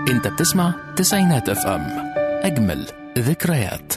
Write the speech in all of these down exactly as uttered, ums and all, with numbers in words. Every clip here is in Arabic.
انت بتسمع تسعينات اف ام، اجمل ذكريات.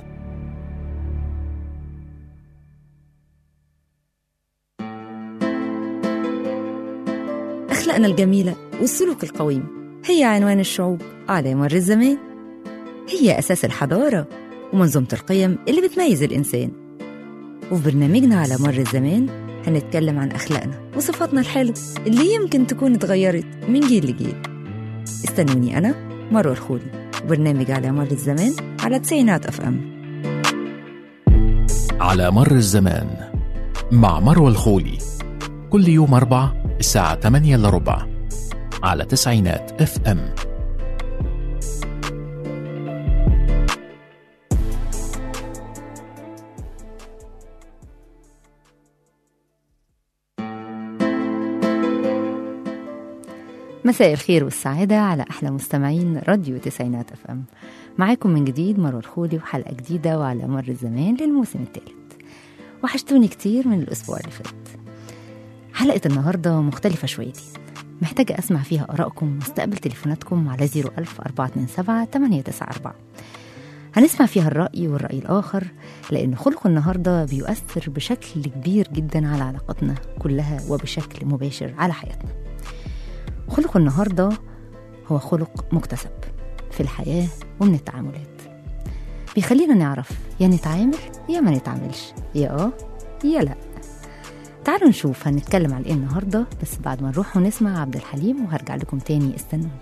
أخلاقنا الجميلة والسلوك القويم هي عنوان الشعوب على مر الزمان، هي أساس الحضارة ومنظومة القيم اللي بتميز الإنسان. وفي برنامجنا على مر الزمان هنتكلم عن أخلاقنا وصفاتنا الحلوة اللي يمكن تكون اتغيرت من جيل لجيل. استنوني أنا مروة الخولي، برنامج على مر الزمان على تسعينات اف ام. على مر الزمان مع مروة الخولي، كل يوم أربعة الساعة ثمانية إلا ربع على تسعينات اف ام. مساء الخير والسعادة على أحلى مستمعين راديو تسعينات اف ام. معاكم من جديد مروة الخولي وحلقة جديدة وعلى مر الزمان للموسم الثالث. وحشتوني كتير من الأسبوع اللي فات. حلقة النهاردة مختلفة شويتين، محتاجة أسمع فيها آرائكم واستقبل تليفوناتكم على صفر ألف أربعة اتنين سبعة ثمانية تسعة أربعة. هنسمع فيها الرأي والرأي الآخر، لأن خلق النهاردة بيؤثر بشكل كبير جدا على علاقتنا كلها وبشكل مباشر على حياتنا. خلق النهاردة هو خلق مكتسب في الحياة ومن التعاملات، بيخلينا نعرف يا نتعامل يا ما نتعاملش، يا آه يا لا. تعالوا نشوف هنتكلم على ايه النهاردة، بس بعد ما نروح ونسمع عبد الحليم وهرجع لكم تاني. استنوني.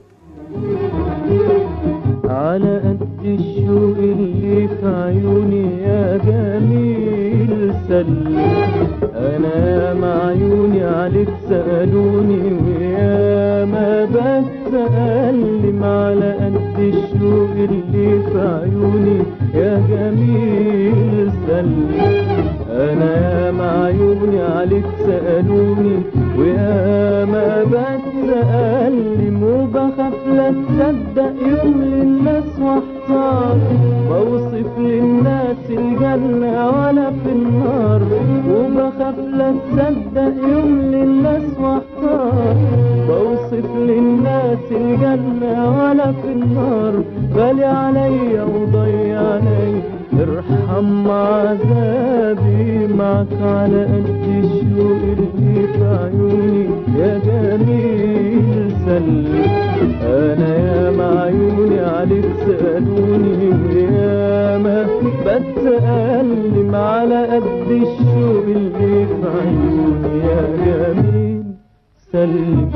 على قد الشوق اللي في عيوني يا جميل سلم، انا مع عيوني عليك سألوني ويا ما بتسألم. على قد الشوق اللي في عيوني يا جميل سلم، انا مع عيوني عليك سألوني ويا ما بتسألم. وبخاف لا تصدق يوم للناس واحتار، بوصف للناس الجنة ولا في النار. وبخاف لا تصدق يوم للناس واحتار، بوصف للناس الجنة ولا في النار. غالي عليا وضيعني ارحم عذابي معك. على قد الشوق اللي في عيوني يا جميل سلم، انا يا مع عيوني عليك سألوني ويا ما بتألم. على قد الشوق اللي في عيوني يا جميل سلم.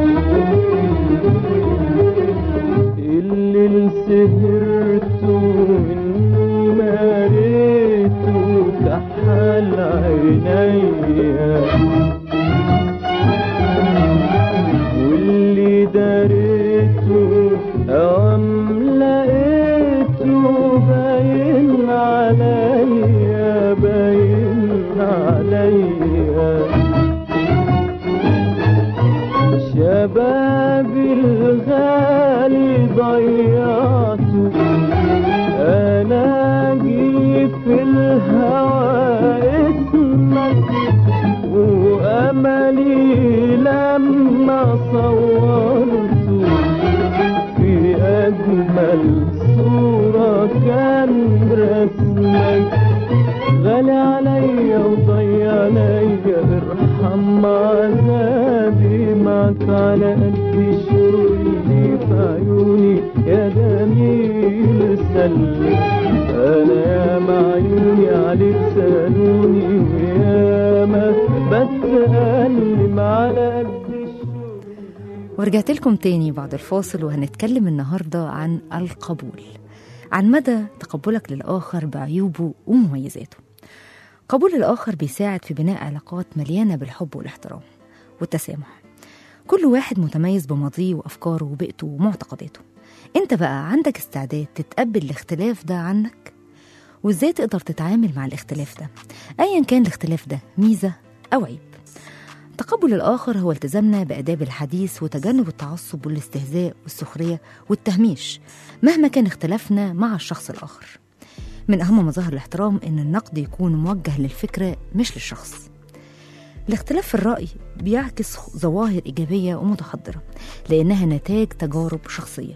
اللي سهرته اني مريته كحل عينيا، واللي داريته أوام لقيته باين عليا باين عليا. شبابي الغالي ضيعته، أنا جيت في الهوى اسمك، وأملي لما صورته في أجمل صورة كان رسمك. غالي عليا وضيعني ارحم عذابي معك. على قد الشوق اللي في عيوني يا جميل سلم، انا يا مع عيوني عليك سألوني ويا ما بتألم. على قد الشوق. ورجعت لكم تاني بعد الفاصل، وهنتكلم النهاردة عن القبول، عن مدى تقبلك للآخر بعيوبه ومميزاته. قبول الآخر بيساعد في بناء علاقات مليانة بالحب والاحترام والتسامح. كل واحد متميز بماضيه وأفكاره وبيئته ومعتقداته. انت بقى عندك استعداد تتقبل الاختلاف ده عنك؟ وازاي تقدر تتعامل مع الاختلاف ده أيا كان الاختلاف ده ميزة أو عيب؟ تقبل الآخر هو التزامنا بآداب الحديث وتجنب التعصب والاستهزاء والسخرية والتهميش مهما كان اختلافنا مع الشخص الآخر. من أهم مظاهر الاحترام إن النقد يكون موجه للفكرة مش للشخص. الاختلاف في الرأي بيعكس ظواهر إيجابية ومتحضرة لأنها نتاج تجارب شخصية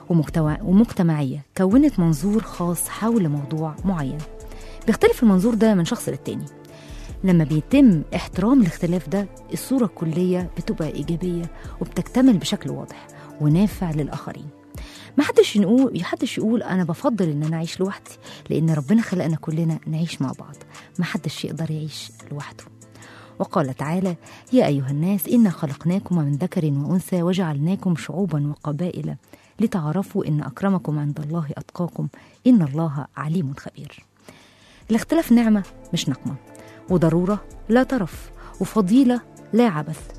ومجتمعية كونت منظور خاص حول موضوع معين. بيختلف المنظور ده من شخص للتاني. لما بيتم احترام الاختلاف ده الصورة الكلية بتبقى إيجابية وبتكتمل بشكل واضح ونافع للآخرين. ما حدش يقول حدش يقول أنا بفضل إن أنا أعيش لوحدي، لأن ربنا خلقنا كلنا نعيش مع بعض، ما حدش يقدر يعيش لوحده. وقال تعالى: يا أيها الناس إنا خلقناكم من ذكر وأنثى وجعلناكم شعوبا وقبائل لتعرفوا إن أكرمكم عند الله أتقاكم إن الله عليم خبير. الاختلاف نعمة مش نقمة، وضرورة لا ترف، وفضيلة لا عبث.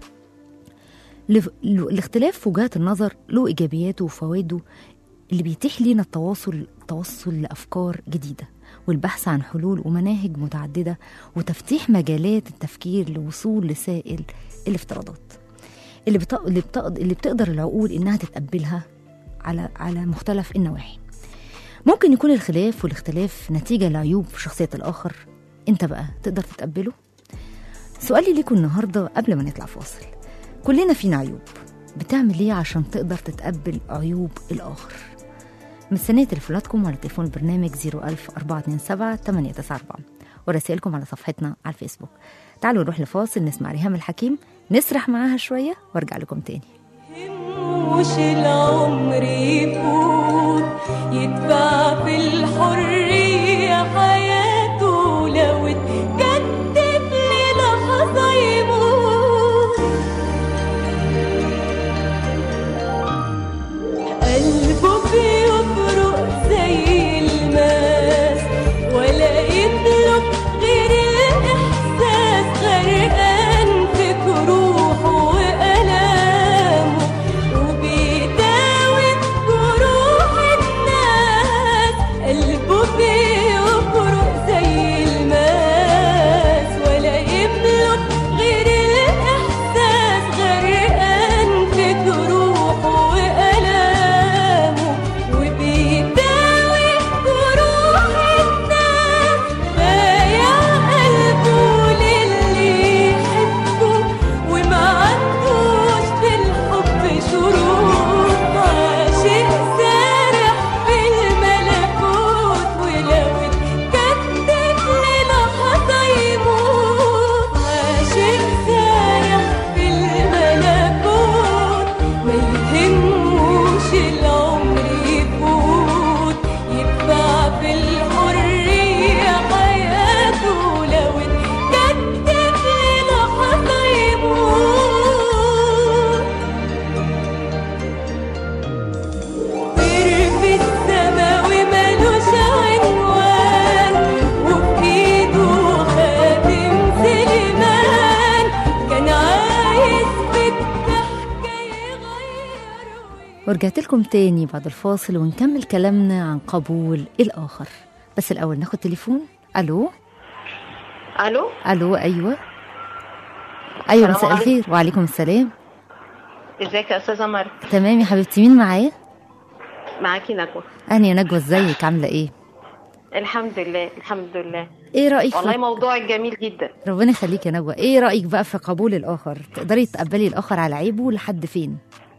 الاختلاف في وجهات النظر له إيجابياته وفوائده اللي بيتيح لنا التواصل التوصل لأفكار جديدة والبحث عن حلول ومناهج متعددة وتفتيح مجالات التفكير لوصول لسائل الافتراضات اللي, بت... اللي, بت... اللي بتقدر العقول إنها تتقبلها على على مختلف النواحي. ممكن يكون الخلاف والاختلاف نتيجة لعيوب في شخصية الآخر، أنت بقى تقدر تتقبله؟ سؤالي ليكم النهاردة قبل ما نطلع فاصل: كلنا فينا عيوب، بتعمل ايه عشان تقدر تتقبل عيوب الآخر؟ مستنية تليفوناتكم على تليفون البرنامج صفر ألف أربعة اتنين سبعة ثمانية تسعة أربعة ورسائلكم على صفحتنا على الفيسبوك. تعالوا نروح لفاصل نسمع ريهام الحكيم، نسرح معاها شوية وارجع لكم تاني. مش العمر يفوت يتبع في الحرية حياته، لو اتكتب لي لحظة يموت قلبه بيبرق زي الماس ولا يطلب غير الإحساس، غرقان في جروحه وألامه وبيداوي جروح الناس. قلبه بيبرق زي الماس ولا يطلب غير الإحساس، غرقان في جروحه وألامه وبيداوي جروح الناس. بايع قلبه للي يحبه وما عندوش في الحب شروط، عاشق سارح في الملكوت ولو اتكتب لي لحظة يموت. عاشق سارح في الملكوت ما يهموش العمر يفوت يتبع في الحرية حياته، لو اتكتب لي لحظة يموت. طير في السما ومالوش عنوان وبإيده خاتم سليمان، كان عايز بالضحكة يغير. ورجعت لكم تاني بعد الفاصل ونكمل كلامنا عن قبول الآخر. بس الأول ناخد تليفون. ألو الو ألو أيوة أيوة، السلام مساء عليكم. الخير. وعليكم السلام. ازيك يا استاذه مريم؟ تمام يا حبيبتي، مين معايا؟ معاكي نجوى. أنا يا نجوى، ازيك عاملة ايه؟ الحمد لله الحمد لله. ايه رأيك والله في... موضوعك جميل جدا. ربنا يخليك يا نجوى. ايه رأيك بقى في قبول الآخر؟ تقدري تقبلي الآخر على عيبه لحد فين؟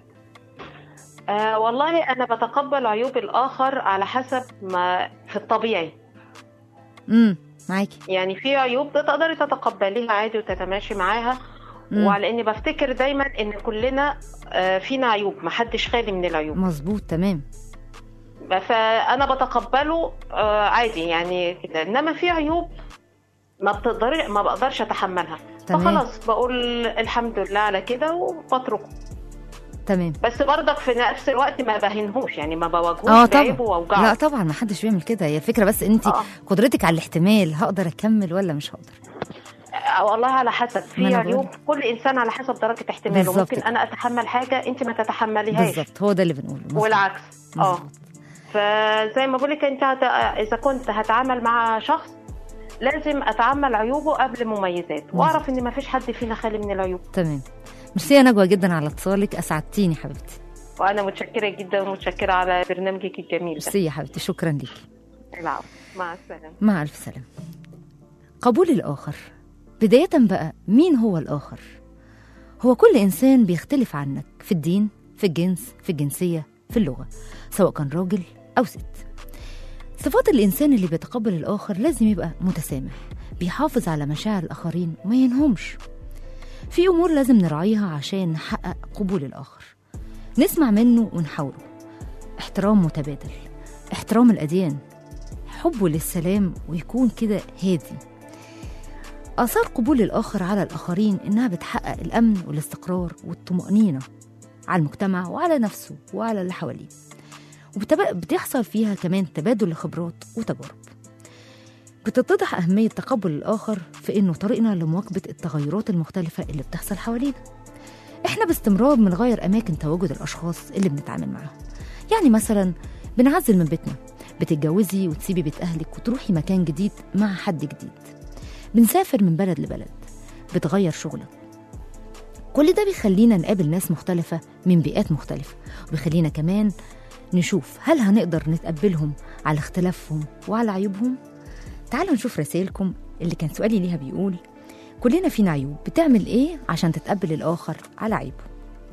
آه والله انا بتقبل عيوب الاخر على حسب ما في الطبيعي. امم معاكي. يعني في عيوب تقدري تتقبليها عادي وتتماشي معاها، مم. وعلى اني بفتكر دايما ان كلنا آه فينا عيوب، محدش خالي من العيوب. مظبوط تمام. فانا بتقبله آه عادي يعني كده، انما في عيوب ما بتقدري ما بقدرش اتحملها، تمام. فخلاص بقول الحمد لله على كده وبتركه. تمام. بس برضك في نفس الوقت ما بهنهوش، يعني ما بواجهوش اه بعيبه طبعا. واوجعه. لا طبعا ما حدش بيعمل كده، هي الفكره بس انت آه. قدرتك على الاحتمال، هقدر اكمل ولا مش هقدر. آه والله على حسب، ما في أنا عيوب بقول. كل انسان على حسب درجه احتماله. بالظبط ممكن كده. انا اتحمل حاجه انت ما تتحمليهاش، بالظبط، هو ده اللي بنقوله. مظبوط. والعكس. اه مظبوط. فزي ما بقولك انت هت... اذا كنت هتعامل مع شخص لازم اتعمل عيوبه قبل مميزاته، واعرف ان ما فيش حد فينا خالي من العيوب. تمام. ميرسي يا نجوى جدا على اتصالك، اسعدتيني حبيبتي. وانا متشكره جدا ومتشكره على برنامجك الجميل ده. ميرسي يا حبيبتي، شكرا ليكي. العفو، مع السلامه. مع الف سلامه. قبول الاخر. بدايه بقى، مين هو الاخر؟ هو كل انسان بيختلف عنك في الدين، في الجنس، في الجنسيه، في اللغة، سواء كان راجل أو ست. صفات الإنسان اللي بيتقبل الآخر لازم يبقى متسامح، بيحافظ على مشاعر الآخرين وما ينهمش. في أمور لازم نراعيها عشان نحقق قبول الآخر، نسمع منه ونحاوره، احترام متبادل، احترام الأديان، حبه للسلام ويكون كده هادي. آثار قبول الآخر على الآخرين إنها بتحقق الأمن والاستقرار والطمأنينة على المجتمع وعلى نفسه وعلى اللي حواليه، وبتحصل فيها كمان تبادل لخبرات وتجارب. بتتضح أهمية تقبل الآخر في إنه طريقنا لمواكبة التغيرات المختلفة اللي بتحصل حوالينا. إحنا باستمرار بنغير أماكن تواجد الأشخاص اللي بنتعامل معاهم، يعني مثلا بنعزل من بيتنا، بتتجوزي وتسيبي بيت أهلك وتروحي مكان جديد مع حد جديد، بنسافر من بلد لبلد، بتغير شغلك. كل ده بيخلينا نقابل ناس مختلفة من بيئات مختلفة، وبيخلينا كمان نشوف هل هنقدر نتقبلهم على اختلافهم وعلى عيوبهم. تعالوا نشوف رسائلكم اللي كان سؤالي ليها بيقول: كلنا فينا عيوب، بتعمل ايه عشان تتقبل الآخر على عيبه؟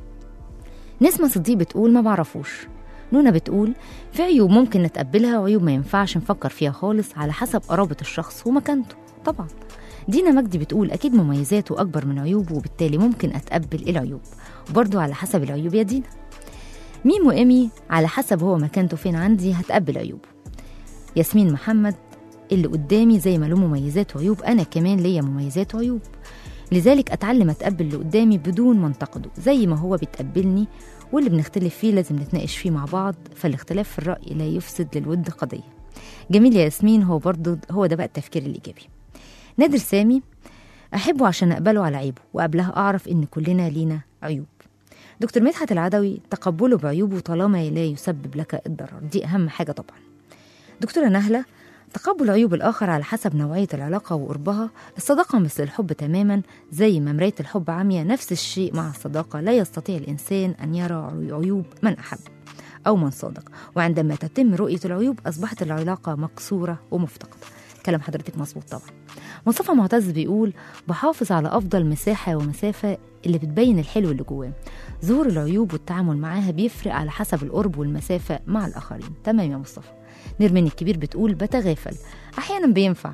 نسمة صديق بتقول ما بعرفوش. نونا بتقول في عيوب ممكن نتقبلها وعيوب ما ينفعش نفكر فيها خالص على حسب قرابة الشخص ومكانته. طبعا. دينا مجدي بتقول أكيد مميزاته أكبر من عيوبه وبالتالي ممكن أتقبل العيوب، وبرضو على حسب العيوب يا دينا. ميمو إيمي على حسب هو مكانته فين عندي هتقبل عيوبه. ياسمين محمد اللي قدامي زي ما له مميزات وعيوب أنا كمان ليا مميزات وعيوب، لذلك أتعلم أتقبل اللي قدامي بدون ما انتقده زي ما هو بيتقبلني، واللي بنختلف فيه لازم نتناقش فيه مع بعض، فالاختلاف في الرأي لا يفسد للود قضية. جميل يا ياسمين، هو برضو هو ده بقى التفكير الإيجابي. نادر سامي أحبه عشان أقبله على عيبه وقبلها أعرف إن كلنا لينا عيوب. دكتور مدحت العدوي تقبله بعيوبه طالما لا يسبب لك الضرر، دي أهم حاجة طبعا. دكتورة نهلة تقبل عيوب الآخر على حسب نوعية العلاقة وقربها. الصداقة مثل الحب تماما، زي ما مراية الحب عمياء نفس الشيء مع الصداقة، لا يستطيع الإنسان أن يرى عيوب من أحب أو من صادق، وعندما تتم رؤية العيوب أصبحت العلاقة مكسورة ومفتقدة. كلام حضرتك مظبوط طبعا. مصطفى معتز بيقول بحافظ على أفضل مساحة ومسافة اللي بتبين الحلو اللي جواه. ظهور العيوب والتعامل معاها بيفرق على حسب القرب والمسافة مع الآخرين. تمام يا مصطفى. نرمين الكبير بتقول بتغافل، أحيانا بينفع.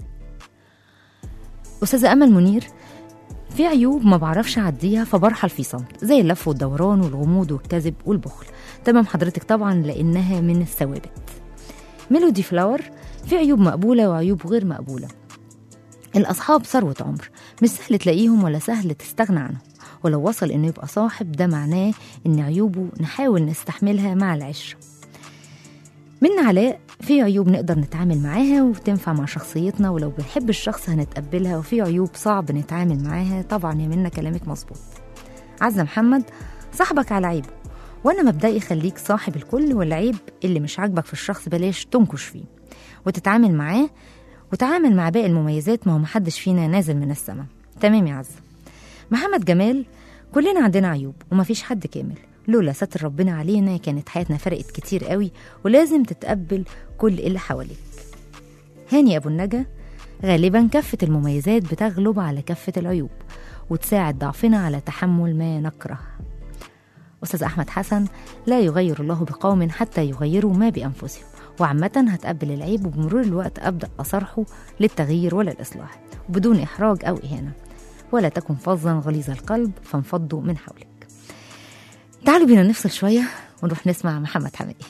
أستاذة أمل منير في عيوب ما بعرفش أعديها فبرحل في صمت، زي اللف والدوران والغموض والكذب والبخل. تمام حضرتك طبعا، لأنها من الثوابت. ميلودي فلاور في عيوب مقبولة وعيوب غير مقبولة. الأصحاب ثروة عمر، مش سهل تلاقيهم ولا سهل تستغنى عنهم، ولو وصل إنه يبقى صاحب ده معناه إن عيوبه نحاول نستحملها مع العشرة. من علاء في عيوب نقدر نتعامل معاها وتنفع مع شخصيتنا، ولو بنحب الشخص هنتقبلها، وفي عيوب صعب نتعامل معاها. طبعا يا منا كلامك مظبوط. عزة محمد صاحبك على عيبه، وانا مبدئي خليك صاحب الكل، والعيب اللي مش عاجبك في الشخص بلاش تنكش فيه وتتعامل معاه، وتعامل مع باقي المميزات، ما هو محدش فينا نازل من السماء. تمام يا عزة. محمد جمال كلنا عندنا عيوب ومفيش حد كامل، لولا ستر ربنا علينا كانت حياتنا فرقت كتير قوي، ولازم تتقبل كل اللي حواليك. هاني أبو النجا غالبا كفة المميزات بتغلب على كفة العيوب وتساعد ضعفنا على تحمل ما نكره. أستاذ أحمد حسن لا يغير الله بقوم حتى يغيروا ما بأنفسهم، وعامة هتقبل العيب وبمرور الوقت أبدأ أصرحه للتغيير ولا الإصلاح بدون إحراج أو إهانة. ولا تكن فظا غليظ القلب فانفضوا من حولك. تعالوا بينا نفصل شوية ونروح نسمع محمد حماقي.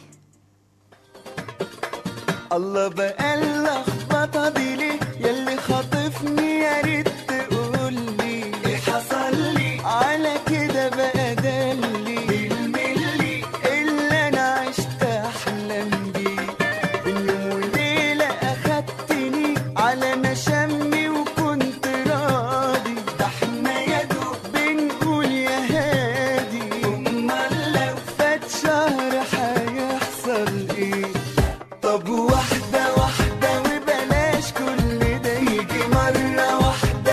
الله بقى اللخبطة دي ليه ياللي خاطفني، يا ريت تقولي ايه حصل لي على كده بقى دلي بالملي اللي انا عشت احلم بيه. بين يوم وليلة اخدتني على مشامي وكنت راضي، ده احنا يا دوب بنقول يا هادي، امال لو فات شهر هيحصل ايه؟ طب واحدة واحدة وبلاش كل ده، يجي مرة واحدة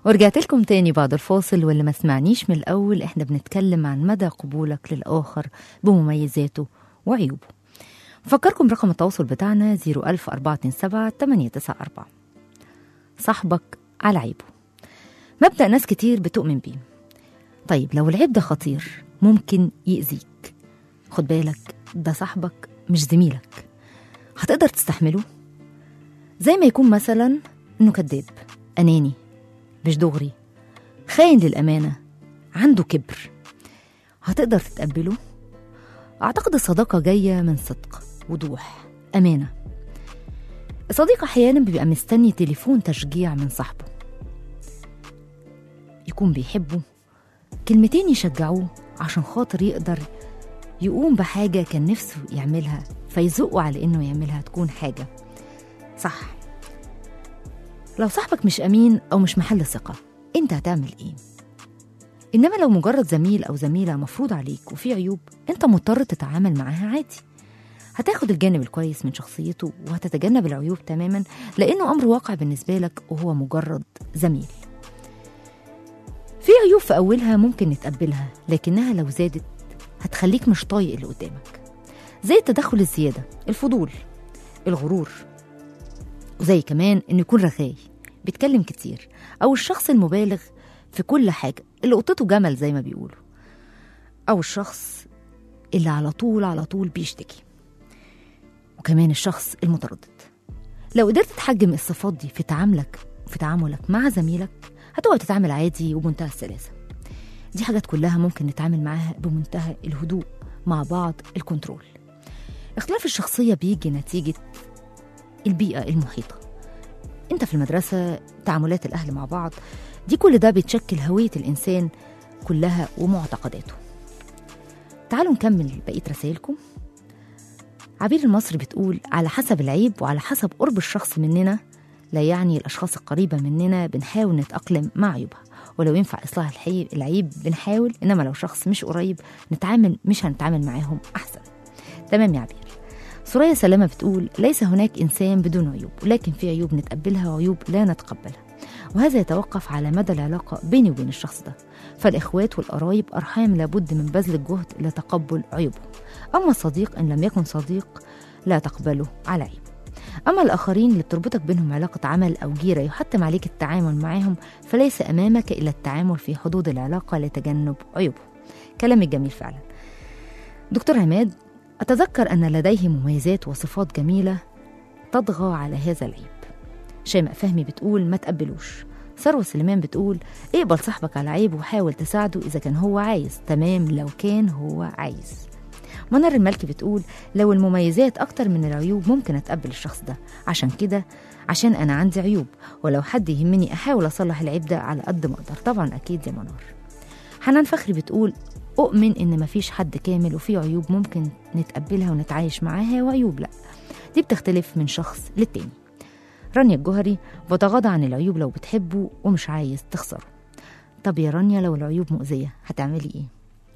ورجعت لكم تاني بعد الفاصل. واللي ما سمعنيش من الأول، احنا بنتكلم عن مدى قبولك للآخر بمميزاته وعيوبه. فكركم برقم التواصل بتاعنا صفر ألف أربعة اتنين سبعة تمانية تسعة أربعة. صاحبك على عيبه، مبدأ ناس كتير بتؤمن بيه. طيب لو العيب ده خطير ممكن يأذيك، خد بالك ده صاحبك مش زميلك، هتقدر تستحمله؟ زي ما يكون مثلا انه كذاب، أناني، مش دغري، خاين للأمانة، عنده كبر، هتقدر تتقبله؟ أعتقد الصداقة جاية من صدق، وضوح، أمانة. الصديق أحيانا بيبقى مستني تليفون تشجيع من صاحبه، يكون بيحبه، كلمتين يشجعوه عشان خاطر يقدر يقوم بحاجة كان نفسه يعملها، فيزقه على إنه يعملها تكون حاجة صح. لو صاحبك مش أمين أو مش محل ثقة، أنت هتعمل إيه؟ إنما لو مجرد زميل أو زميلة مفروض عليك وفي عيوب، أنت مضطر تتعامل معاها عادي. هتاخد الجانب الكويس من شخصيته وهتتجنب العيوب تماما، لأنه أمر واقع بالنسبة لك وهو مجرد زميل. في عيوب في أولها ممكن نتقبلها، لكنها لو زادت هتخليك مش طايق اللي قدامك، زي التدخل الزيادة، الفضول، الغرور، وزي كمان إنه يكون رغاي، بيتكلم كتير، أو الشخص المبالغ في كل حاجة، اللي قطته جمل زي ما بيقولوا، أو الشخص اللي على طول على طول بيشتكي، وكمان الشخص المتردد. لو قدرت تحجم الصفات دي في تعاملك في تعاملك مع زميلك، هتقعد تتعامل عادي وبمنتهى السلاسة. دي حاجات كلها ممكن نتعامل معاها بمنتهى الهدوء مع بعض، الكنترول. اختلاف الشخصية بيجي نتيجة البيئة المحيطة. انت في المدرسة، تعاملات الأهل مع بعض، دي كل ده بيتشكل هوية الإنسان كلها ومعتقداته. تعالوا نكمل بقية رسائلكم. عبير المصري بتقول: على حسب العيب وعلى حسب قرب الشخص مننا، لا يعني الأشخاص القريبة مننا بنحاول نتأقلم مع عيوبها، ولو ينفع إصلاح العيب بنحاول، إنما لو شخص مش قريب نتعامل مش هنتعامل معاهم أحسن. تمام يا عبير. سوريا سلامة بتقول: ليس هناك إنسان بدون عيوب، ولكن في عيوب نتقبلها وعيوب لا نتقبلها، وهذا يتوقف على مدى العلاقة بيني وبين الشخص ده. فالإخوات والقرايب أرحام لابد من بذل الجهد لتقبل عيوبهم، أما الصديق إن لم يكن صديق لا تقبله على عيب. أما الآخرين اللي بتربطك بينهم علاقة عمل أو جيرة يحتم عليك التعامل معهم، فليس أمامك إلا التعامل في حدود العلاقة لتجنب عيوبهم. كلام الجميل فعلا. دكتور عماد: أتذكر أن لديه مميزات وصفات جميلة تطغى على هذا العيب. شيماء فهمي بتقول: ما تقبلوش. ثروة سليمان بتقول: اقبل صاحبك على عيب وحاول تساعده إذا كان هو عايز، تمام لو كان هو عايز. منار الملكي بتقول: لو المميزات أكتر من العيوب ممكن أتقبل الشخص ده، عشان كده عشان أنا عندي عيوب، ولو حد يهمني أحاول أصلح العيب ده على قد ما أقدر. طبعا أكيد يا منار. حنان فخري بتقول: أؤمن إن مفيش حد كامل، وفي عيوب ممكن نتقبلها ونتعايش معاها، وعيوب لأ، دي بتختلف من شخص للتاني. رانيا الجوهري: بتغاضى عن العيوب لو بتحبه ومش عايز تخسره. طب يا رانيا لو العيوب مؤذية هتعملي إيه؟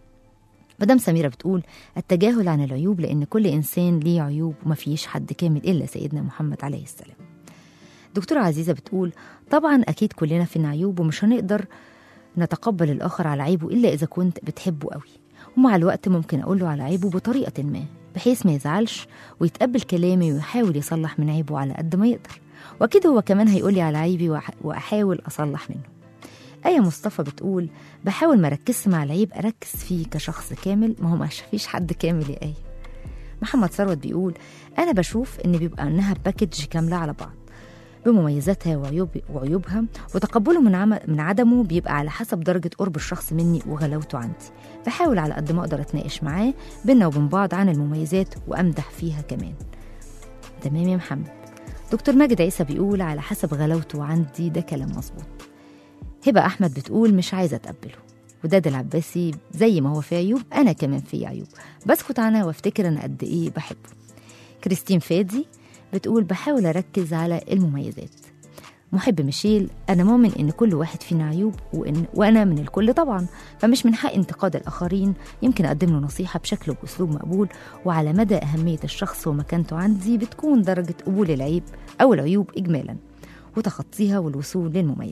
مدام سميرة بتقول: التجاهل عن العيوب، لأن كل إنسان ليه عيوب ومفيش حد كامل إلا سيدنا محمد عليه السلام. دكتورة عزيزة بتقول: طبعا أكيد كلنا فينا عيوب، ومش هنقدر نتقبل الآخر على عيبه إلا إذا كنت بتحبه قوي، ومع الوقت ممكن أقوله على عيبه بطريقة ما بحيث ما يزعلش ويتقبل كلامي ويحاول يصلح من عيبه على قد ما يقدر، وأكيد هو كمان هيقولي على عيبي وأحاول أصلح منه. آية مصطفى بتقول: بحاول ما ركزش مع العيب، أركز فيه كشخص كامل، ما هو مش فيش حد كامل يا آية. محمد ثروت بيقول: أنا بشوف إن بيبقى إنها باكج كاملة على بعض بمميزاتها وعيوب وعيوبها، وتقبله من عم... من عدمه بيبقى على حسب درجة قرب الشخص مني وغلاوته عندي. بحاول على قد ما أقدر أتناقش معاه بينا وبين بعض عن المميزات وأمدح فيها كمان. تمام يا محمد. دكتور ماجد عيسى بيقول: على حسب غلاوته عندي، ده كلام مظبوط. هبة أحمد بتقول: مش عايزة أتقبله. وداد العباسي: زي ما هو في عيوب أنا كمان في عيوب، بسكت عنها وافتكر أنا قد إيه بحبه. كريستين فادي بتقول: بحاول أركز على المميزات. محب ميشيل: أنا مؤمن إن كل واحد فينا عيوب، وإن وأنا من الكل طبعا، فمش من حق انتقاد الآخرين، يمكن أقدم له نصيحة بشكل وبأسلوب مقبول، وعلى مدى أهمية الشخص ومكانته عندي بتكون درجة قبول العيب أو العيوب إجمالا وتخطيها والوصول للمميزات.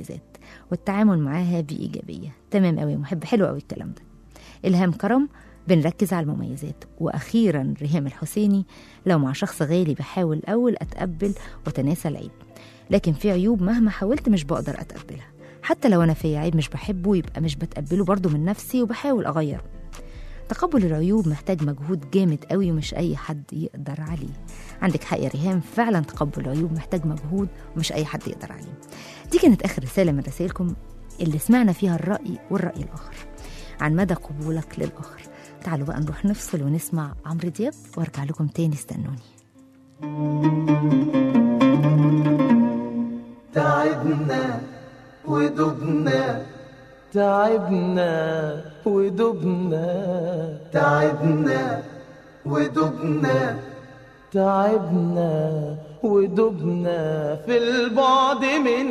والتعامل معاها بإيجابية. تمام قوي، محب، حلو قوي الكلام ده. إلهام كرم، بنركز على المميزات. وأخيرا ريهام الحسيني، لو مع شخص غالي بحاول الأول أتقبل وتناسى العيب، لكن في عيوب مهما حاولت مش بقدر أتقبلها. حتى لو أنا في عيب مش بحبه يبقى مش بتقبله برضو من نفسي وبحاول أغيره. تقبل العيوب محتاج مجهود جامد قوي ومش أي حد يقدر عليه. عندك حق يا ريهام، فعلا تقبل العيوب محتاج مجهود ومش أي حد يقدر عليه. دي كانت آخر رسالة من رسائلكم اللي سمعنا فيها الرأي والرأي الآخر عن مدى قبولك للآخر. تعالوا بقى نروح نفصل ونسمع عمرو دياب وارجع لكم تاني، استنوني. تعبنا ودبنا تعبنا ودبنا تعبنا ودبنا تعبنا ودبنا في البعد من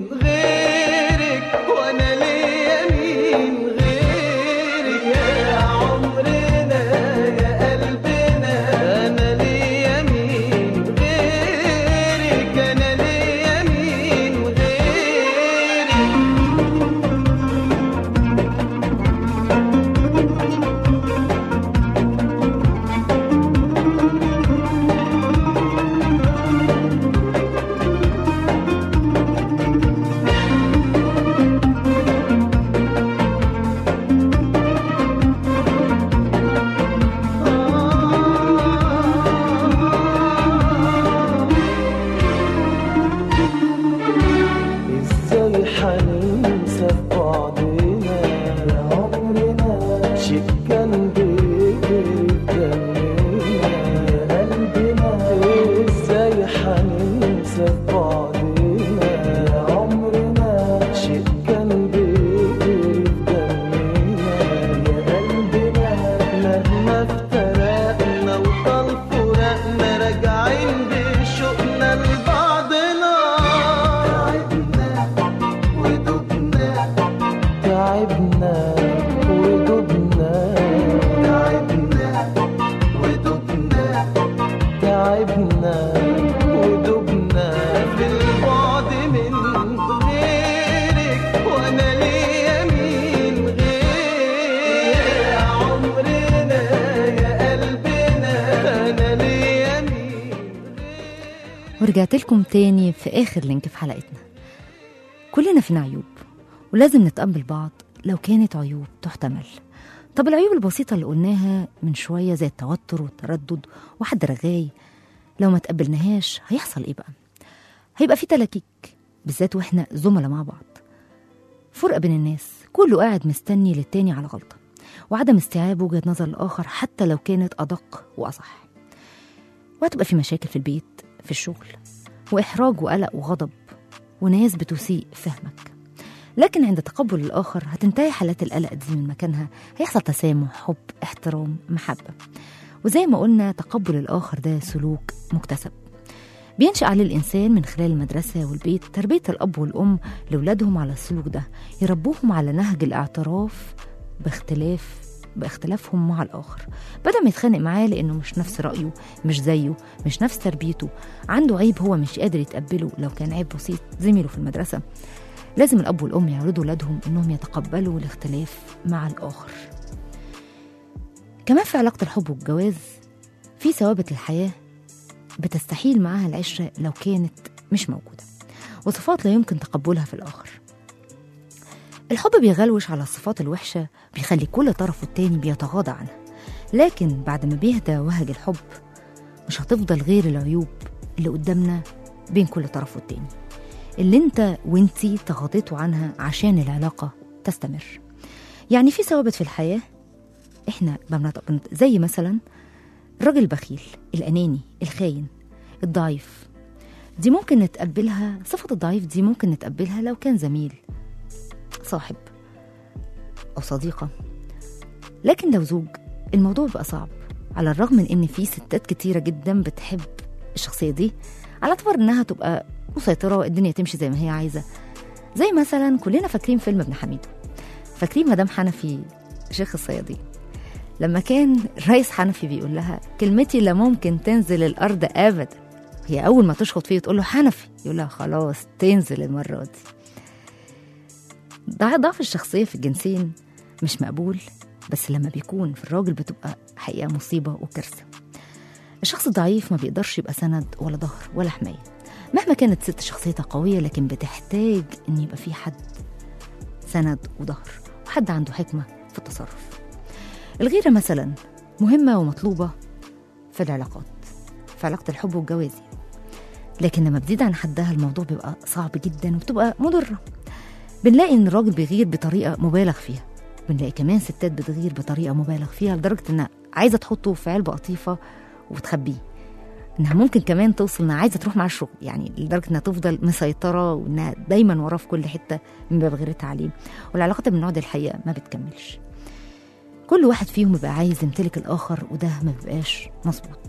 غيرك، وانا ليا مين غيرك يا عمرنا يا قلبنا. انا ليا مين غيرك، انا ليا مين غيرك. ازاي حننسى بعضنا يا عمرنا، شيء كان بيجري بدمنا يا قلبنا. ازاي حننسى بعضنا يا عمرنا، شيء كان بيجري بدمنا يا قلبنا. مهما افترقنا وطال فراقنا، راجعين بشوقنا لبعضنا. تعبنا ودبنا تعبنا ودبنا تعبنا ودبنا في البعد من غيرك، وانا ليا مين غيرك يا عمرنا يا قلبنا. انا ليا مين غيرك. ورجعت لكم تاني في آخر لينك في حلقتنا. كلنا فينا عيوب ولازم نتقبل بعض لو كانت عيوب تحتمل. طب العيوب البسيطة اللي قلناها من شوية زي التوتر والتردد وحد رغاي، لو ما تقبلناهاش هيحصل ايه بقى؟ هيبقى في تلاكيك، بالذات واحنا زملاء مع بعض. فرقة بين الناس، كله قاعد مستني للتاني على غلطة، وعدم استيعاب وجهة نظر الآخر حتى لو كانت أدق وأصح. وهتبقى في مشاكل في البيت، في الشغل، وإحراج وقلق وغضب، وناس بتسيء فهمك. لكن عند تقبل الآخر هتنتهي حالات القلق دي من مكانها، هيحصل تسامح، حب، احترام، محبة. وزي ما قلنا تقبل الآخر ده سلوك مكتسب بينشأ عليه الإنسان من خلال المدرسة والبيت. تربية الأب والأم لأولادهم على السلوك ده يربوهم على نهج الاعتراف باختلاف باختلافهم مع الآخر، بدل ما يتخانق معاه لأنه مش نفس رأيه، مش زيه، مش نفس تربيته، عنده عيب هو مش قادر يتقبله لو كان عيب بسيط زميله في المدرسة. لازم الأب والأم يعرضوا ولادهم إنهم يتقبلوا الاختلاف مع الآخر. كمان في علاقة الحب والجواز في ثوابت الحياة بتستحيل معاها العشرة لو كانت مش موجودة، وصفات لا يمكن تقبلها في الآخر. الحب بيغلوش على الصفات الوحشة، بيخلي كل طرف والتاني بيتغاضى عنها. لكن بعد ما بيهدى وهج الحب مش هتفضل غير العيوب اللي قدامنا بين كل طرف والتاني، اللي انت وانتي تغاضيتوا عنها عشان العلاقة تستمر. يعني في ثوابت في الحياة احنا بمنطق، زي مثلا الراجل البخيل، الأناني، الخاين، الضعيف. دي ممكن نتقبلها، صفة الضعيف دي ممكن نتقبلها لو كان زميل، صاحب، أو صديقة. لكن لو زوج الموضوع بقى صعب، على الرغم من ان في ستات كتيرة جدا بتحب الشخصية دي على اعتبار انها تبقى مسيطرة والدنيا تمشي زي ما هي عايزة. زي مثلا كلنا فاكرين فيلم ابن حميدو، فاكرين مدام حنفي شيخ الصيادين لما كان الرئيس حنفي بيقول لها كلمتي لا ممكن تنزل الأرض أبدا، هي أول ما تشخط فيه تقول له حنفي، يقول لها خلاص تنزل المرة دي. ضعف الشخصية في الجنسين مش مقبول، بس لما بيكون في الراجل بتبقى حقيقة مصيبة وكارثة. الشخص الضعيف ما بيقدرش يبقى سند ولا ظهر ولا حماية، مهما كانت ست شخصيتها قوية لكن بتحتاج ان يبقى في حد سند وظهر وحد عنده حكمة في التصرف. الغيرة مثلا مهمة ومطلوبة في العلاقات، في علاقة الحب والجواز، لكن لما بتزيد عن حدها الموضوع بيبقى صعب جدا وبتبقى مضرة. بنلاقي ان الراجل بيغير بطريقة مبالغ فيها، بنلاقي كمان ستات بتغير بطريقة مبالغ فيها لدرجة انها عايزة تحطه في علبة قطيفة وبتخبيه، انها ممكن كمان توصل انها عايزة تروح مع الشغل، يعني لدرجة انها تفضل مسيطرة وانها دايما وراه في كل حتة من باب غيرتها عليه. والعلاقات من النوع ده الحقيقة ما بتكملش، كل واحد فيهم بيبقى عايز يمتلك الآخر وده ما بيبقاش مظبوط.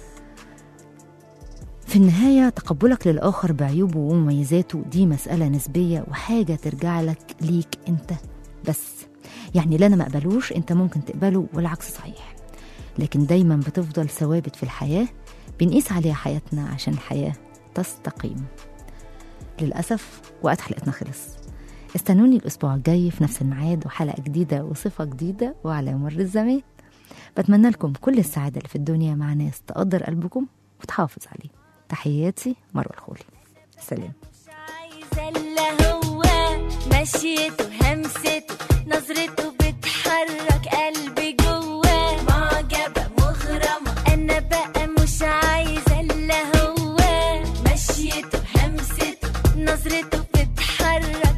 في النهاية تقبلك للآخر بعيوبه ومميزاته دي مسألة نسبية وحاجة ترجع لك ليك انت بس، يعني لا أنا ما أقبلوش انت ممكن تقبله والعكس صحيح، لكن دايما بتفضل ثوابت في الحياة بنقيس عليها حياتنا عشان الحياة تستقيم. للأسف وقت حلقتنا خلص، استنوني الأسبوع الجاي في نفس الميعاد وحلقة جديدة وصفة جديدة وعلى مر الزمان. بتمنى لكم كل السعادة اللي في الدنيا مع ناس تقدر قلبكم وتحافظ عليه. تحياتي مروة الخولي، سلام. مش عايزة إلا هو مشيته همسته نظرته بتحرك قلبي جواه، معجبة مغرمة أنا بقى مش عايزة إلا هو مشيته همسته نظرته بتحرك